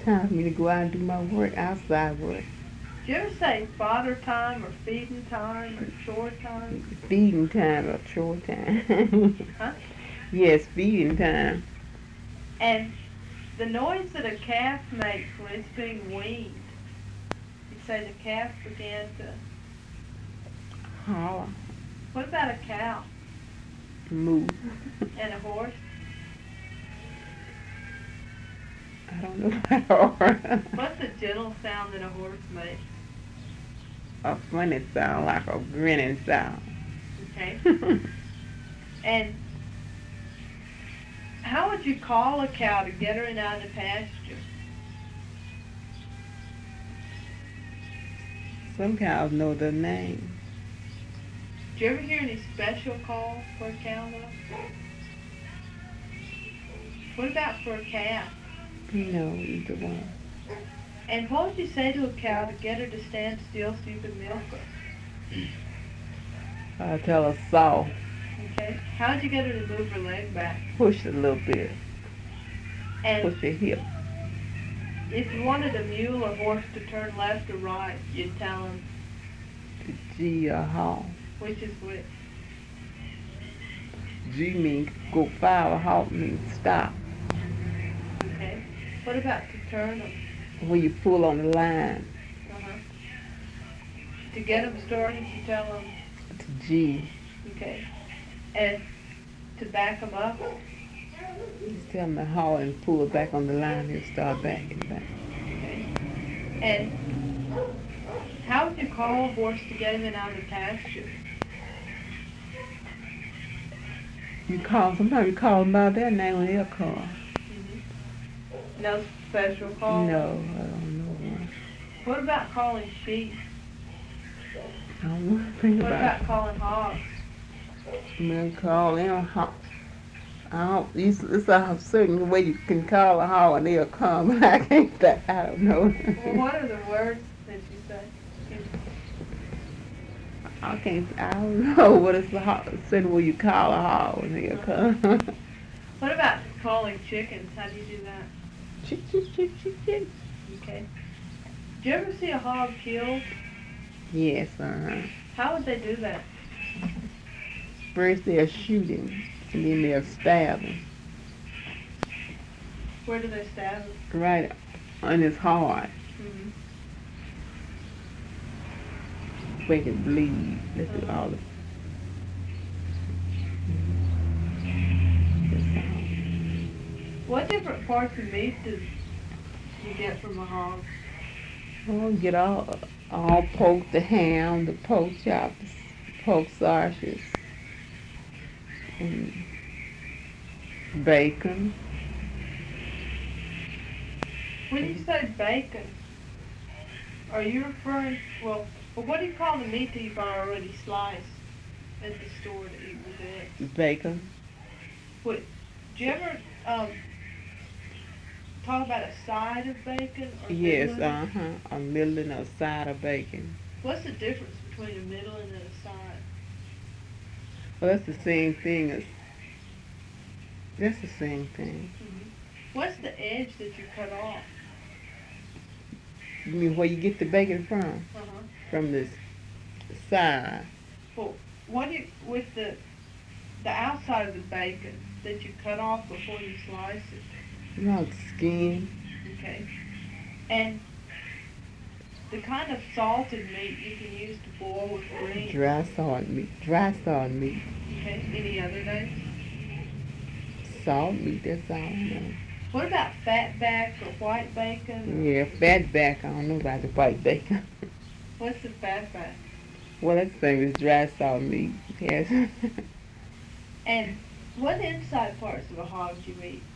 time for me to go out and do my work, outside work. Do you ever say fodder time or feeding time or chore time? Feeding time or chore time. Huh? Yes, feeding time. And the noise that a calf makes when it's being weaned, you say the calf began to... Holler. What about a cow Move. and a horse? I don't know about What's the gentle sound that a horse makes? a funny sound, like a grinning sound. Okay. And how would you call a cow to get her in out of the pasture? Some cows know their name. Do you ever hear any special call for a cow though? What about for a calf? No, either one. And what would you say to a cow to get her to stand still so you could milk her? I tell her saw. Okay. How would you get her to move her leg back? Push a little bit. And Push your hip. if you wanted a mule or horse to turn left or right, you'd tell them G or haw. which is which. G means go forward, haw means stop. Okay. What about to turn them? When you pull on the line, Uh-huh. To get them started, you tell them, it's G. okay. And to back them up, Just tell them to haw and pull it back on the line, he'll start backing back. okay. And how would you call a horse to get him in out of the pasture? Sometimes you call them by their name when they'll call. Mm-hmm. No special call? No, I don't know one. What about calling sheep? I don't know anything What about about calling hogs? it. Man, call them haw. It's a certain way you can call a haw and they'll come, but I can't, I don't know. Well, what are the words that you say? I don't know what it's a certain way you call a haw and they'll come. What about calling chickens? How do you do that? Chick, chick, chick, chick, chick. Okay. Do you ever see a hog killed? Yes, How would they do that? First they'll shoot him, and then they'll stab him. Where do they stab him? Right on his heart. Mm-hmm. Make it bleed. That's all the What different parts of meat do you get from a hog? Oh, get all pork, the ham, the pork chops, pork sausages, and bacon. When you say bacon, are you referring, well, what do you call the meat that you've already sliced at the store to eat with eggs? Bacon. Do you ever talk about a side of bacon? Or Yes, middle? a middle and a side of bacon. What's the difference between a middle and a side? Well, that's the same thing as. That's the same thing. Mm-hmm. What's the edge that you cut off? You mean where you get the bacon from? Uh-huh. From this side. Well, what do you, with the outside of the bacon that you cut off before you slice it? You know, the skin. Okay. And the kind of salted meat you can use to boil with greens. Dry salt meat. Dry salt meat. Okay. Any other names? Salt meat, that's all I know. What about fat back or white bacon? Yeah, fat back. I don't know about the white bacon. What's the fat back? Well, that's the same as dry salt meat. Yes. And what inside parts of a hog do you eat?